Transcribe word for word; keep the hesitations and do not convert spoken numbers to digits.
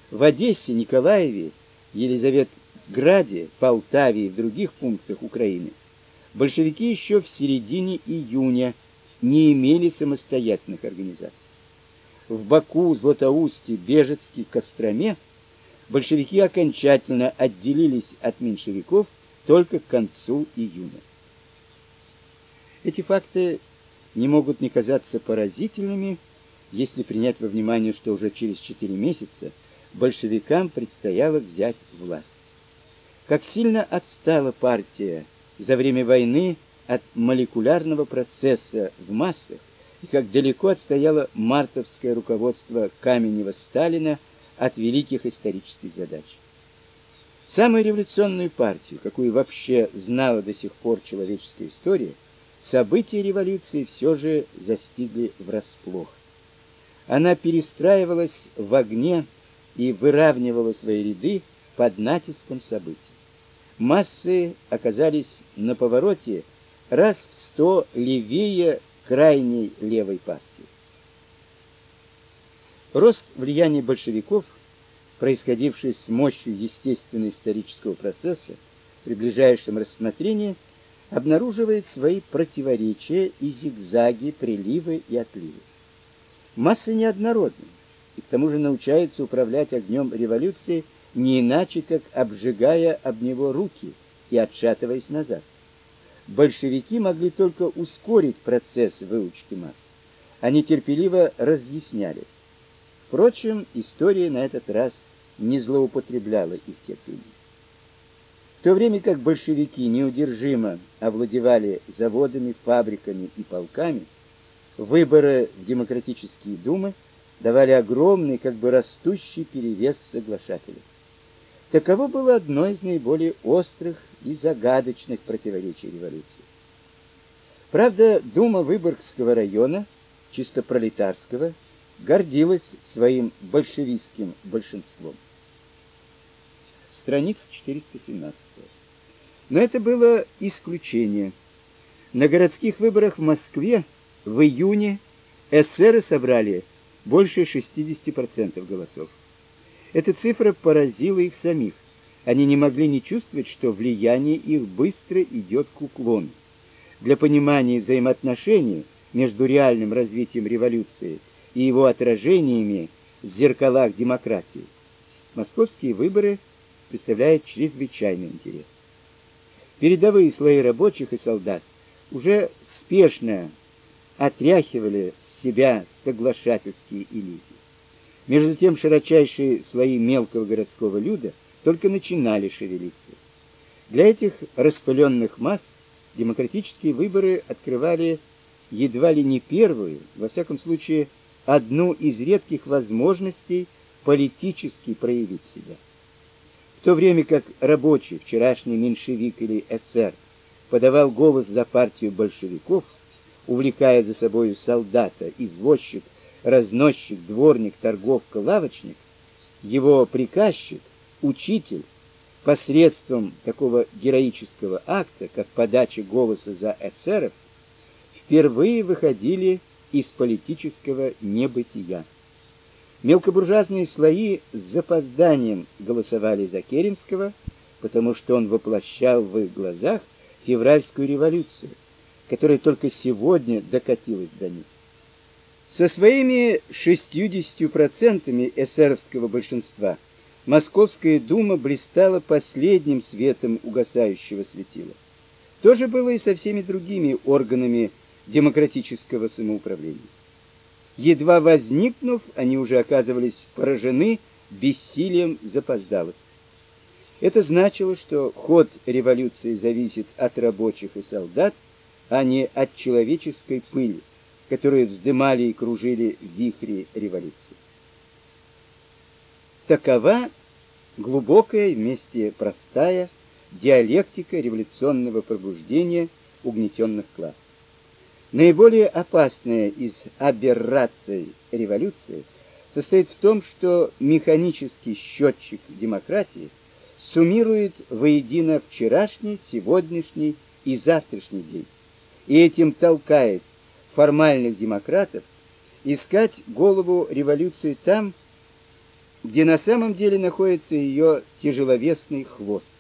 В Одессе, Николаеве, Елизаветграде, Полтаве и в других пунктах Украины большевики еще в середине июня не имели самостоятельных организаций. В Баку, Златоусте, Бежецке, Костроме большевики окончательно отделились от меньшевиков только к концу июня. Эти факты не могут не казаться поразительными, если принять во внимание, что уже через четыре месяца большевикам предстояло взять власть. Как сильно отстала партия за время войны от молекулярного процесса в массах, и как далеко отстояло мартовское руководство Каменева-Сталина от великих исторических задач. Самую революционную партию, какую вообще знала до сих пор человеческая история, события революции все же застигли врасплох. Она перестраивалась в огне и выравнивала свои ряды под натиском событий. Массы оказались на повороте раз в сто левее крайней левой партии. Рост влияния большевиков, происходивший с мощью естественно-исторического процесса, при ближайшем рассмотрении обнаруживает свои противоречия и зигзаги, приливы и отливы. Массы неоднородны, и к тому же научаются управлять огнем революции не иначе, как обжигая об него руки и отшатываясь назад. Большевики могли только ускорить процесс выучки масс. Они терпеливо разъясняли. Впрочем, история на этот раз не злоупотребляла их терпением. В то время как большевики неудержимо овладевали заводами, фабриками и полками, выборы в демократические думы давали огромный, как бы растущий перевес соглашателей. Таково было одно из наиболее острых и загадочных противоречий революции. Правда, Дума Выборгского района, чисто пролетарского, гордилась своим большевистским большинством. Страница четыреста семнадцать. Но это было исключение. На городских выборах в Москве в июне эсеры собрали больше шестидесяти процентов голосов. Эта цифра поразила их самих. Они не могли не чувствовать, что влияние их быстро идет к уклону. Для понимания взаимоотношений между реальным развитием революции и его отражениями в зеркалах демократии московские выборы представляют чрезвычайный интерес. Передовые слои рабочих и солдат уже спешно отряхивали с себя соглашательские иллюзии. Между тем широчайшие слои мелкого городского люда только начинали шевелиться. Для этих распыленных масс демократические выборы открывали едва ли не первую, во всяком случае, одну из редких возможностей политически проявить себя. В то время как рабочий, вчерашний меньшевик или эсер, подавал голос за партию большевиков, увлекая за собою солдата, извозчик, разносчик, дворник, торговка, лавочник, его приказчик, учитель, посредством такого героического акта, как подача голоса за эсеров, впервые выходили из политического небытия. Мелкобуржуазные слои с запозданием голосовали за Керенского, потому что он воплощал в их глазах февральскую революцию, которая только сегодня докатилась до них. Со своими шестьюдесятью процентами эсеровского большинства Московская дума блистала последним светом угасающего светила. То же было и со всеми другими органами демократического самоуправления. Едва возникнув, они уже оказывались поражены бессилием запоздалых. Это значило, что ход революции зависит от рабочих и солдат, а не от человеческой пыли, которые вздымали и кружили в вихре революции. Такова глубокая, вместе простая диалектика революционного пробуждения угнетенных классов. Наиболее опасная из аберраций революции состоит в том, что механический счетчик демократии суммирует воедино вчерашний, сегодняшний и завтрашний день, и этим толкает формальных демократов искать голову революции там, где на самом деле находится ее тяжеловесный хвост.